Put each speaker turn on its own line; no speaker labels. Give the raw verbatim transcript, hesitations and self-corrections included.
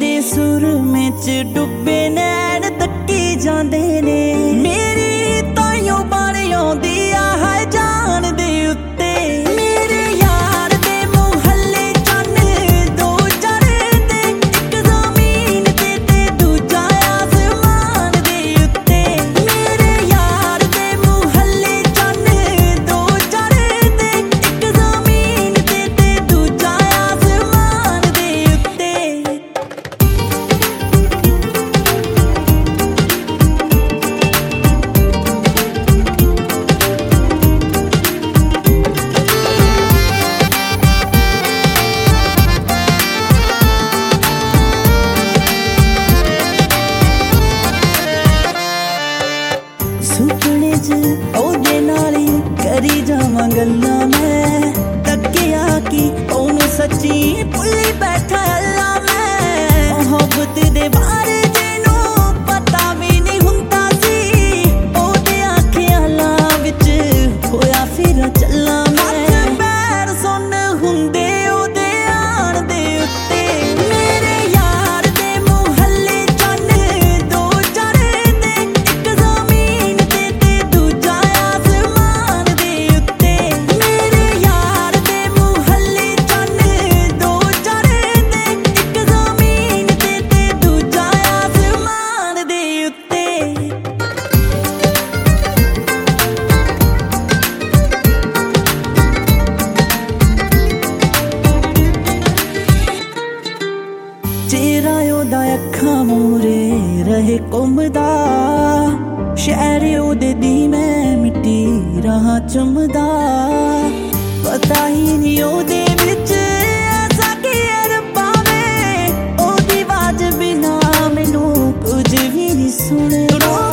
दे सुरमे च डुबे नैन तक्की जांदे ने मेरी ताइयों बाणी आउंदी आ है जान दे उत्ते मेरे यार दे मुहल्ले चन्न दो चढ़दे इक ज़मीन ते ते दूजा आसमान दे उत्ते मेरे यार दे मुहल्ले चन्न दो चढ़दे इक ज़मीन ते ते दूजा आसमान दे उत्ते सुपने च ओदे नाल ही करी जावां गल्लां मैं तक्किया कि ओनू सच्ची भुल्ली बैठा अल्ला मैं मोहब्बत दे बारे जेनू पता भी नहीं हुंदा सी ओदे आखियां ला विच होया फिर चल्ला मैं पैर सुन हुंदे ओदे आण दे उत्ते मेरे यार दे मुहल्ले चन्न दो चढ़दे इक ज़मीन ते ते दूजा आसमान दे उत्ते मेरे यार दे मुहल्ले चन्न दो चढ़दे इक ज़मीन ते ते दूजा आसमान दे उत्ते चेहरा ओदा अखां मूरे रहे घुमदा शहर ओदे दी मैं मिट्टी रहा चुमदा पता ही नहीं ओदे विच ऐसा की रब्बा वे ओदी आवाज़ बिना मैनू कुछ भी नहीं सुनदा